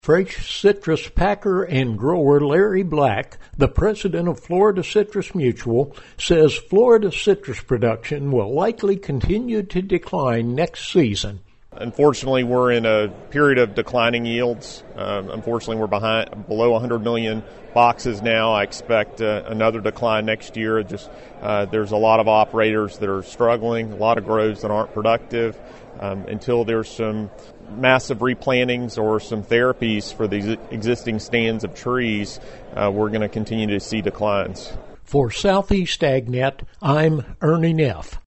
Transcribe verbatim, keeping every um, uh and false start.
Fresh citrus packer and grower Larry Black, the president of Florida Citrus Mutual, says Florida citrus production will likely continue to decline next season. Unfortunately, we're in a period of declining yields. Um, unfortunately, we're behind below one hundred million boxes now. I expect uh, another decline next year. Just uh, there's a lot of operators that are struggling, a lot of groves that aren't productive. Um, until there's some massive replantings or some therapies for these existing stands of trees, uh, we're going to continue to see declines. For Southeast AgNet, I'm Ernie Neff.